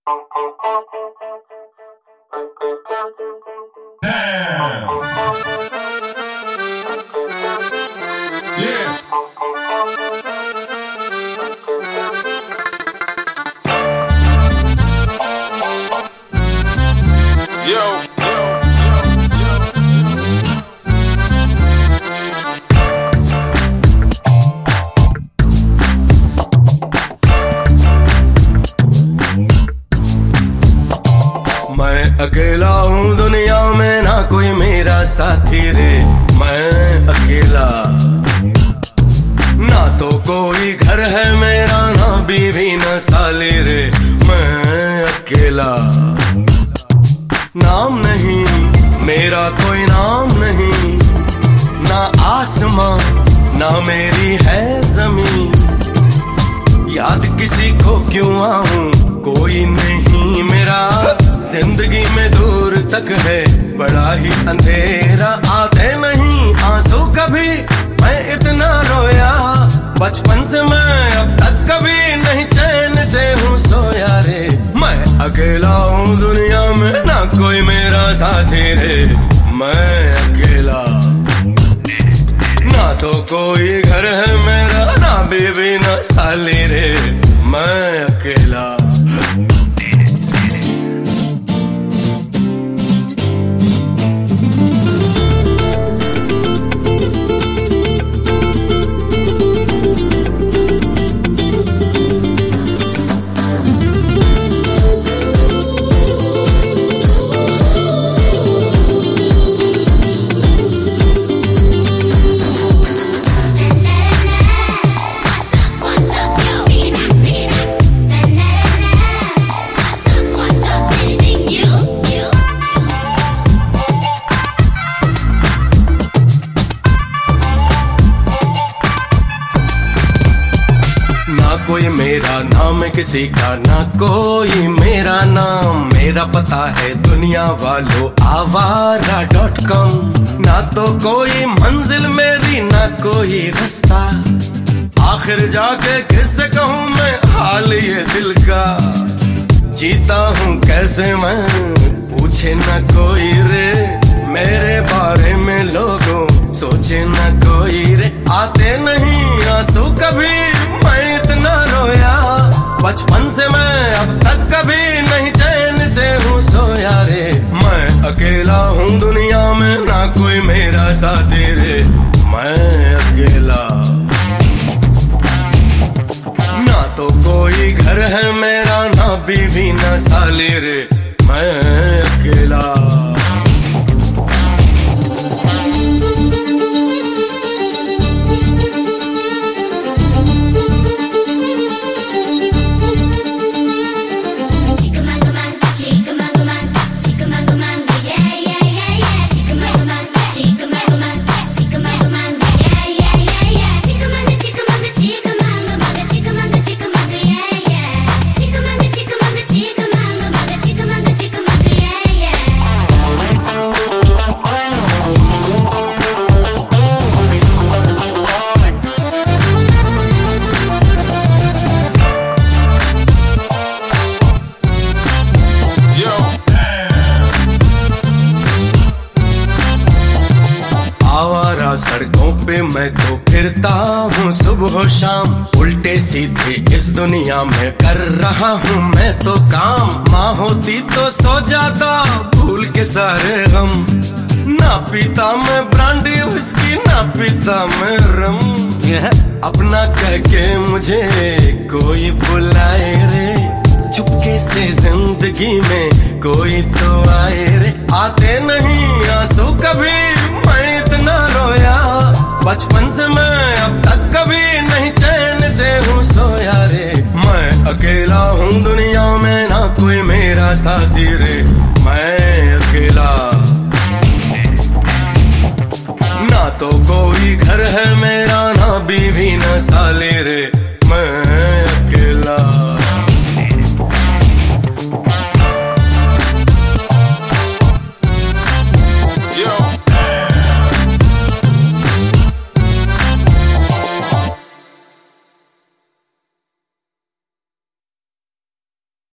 मैं अकेला हूँ दुनिया में, ना कोई मेरा साथी रे। मैं अकेला, ना तो कोई घर है मेरा, ना बीवी ना साली रे। मैं अकेला, नाम नहीं मेरा, कोई नाम नहीं, ना आसमां ना मेरी है जमीन। याद किसी को क्यों आऊं, कोई नहीं मेरा। जिंदगी में दूर तक है बड़ा ही अंधेरा, आते नहीं आंसू कभी, मैं इतना रोया बचपन से। मैं अब तक कभी नहीं चैन से हूँ सोया रे। मैं अकेला हूँ दुनिया में, ना कोई मेरा साथी रे। मैं अकेला, ना तो कोई घर है मेरा, ना बीवी ना साली रे। मैं अकेला। ना कोई मेरा नाम किसी का, ना कोई मेरा नाम। मेरा पता है दुनिया वालों आवारा.com। ना तो कोई मंजिल मेरी, ना कोई रास्ता। आखिर जाके किससे कहूँ मैं हाल ये दिल का। जीता हूँ कैसे मैं, पूछे ना कोई रे। मेरे बारे में लोगों सोचे ना कोई रे। आते नहीं आंसू कभी, मैं इतना रोया बचपन से। मैं अब तक कभी नहीं चैन से हूँ सोया रे। मैं अकेला हूँ दुनिया में, ना कोई मेरा साथी रे। मैं अकेला, ना तो कोई घर है मेरा, ना बीवी ना साली रे। मैं अकेला। सड़कों पे मैं तो फिरता हूँ सुबह शाम। उल्टे सीधे इस दुनिया में कर रहा हूँ मैं तो काम। माँ होती तो सो जाता भूल के सारे गम। ना पीता मैं ब्रांडी विस्की, ना पीता मैं रम। अपना कह के मुझे कोई बुलाए रे। चुपके से जिंदगी में कोई तो आए रे। आते नहीं आंसू कभी, मैं इतना रोया बचपन से। मैं अब तक कभी नहीं चैन से हूँ सोया रे। मैं अकेला हूँ दुनिया में, ना कोई मेरा साथी रे। मैं अकेला, ना तो कोई घर है मेरा, ना बीवी ना साली रे।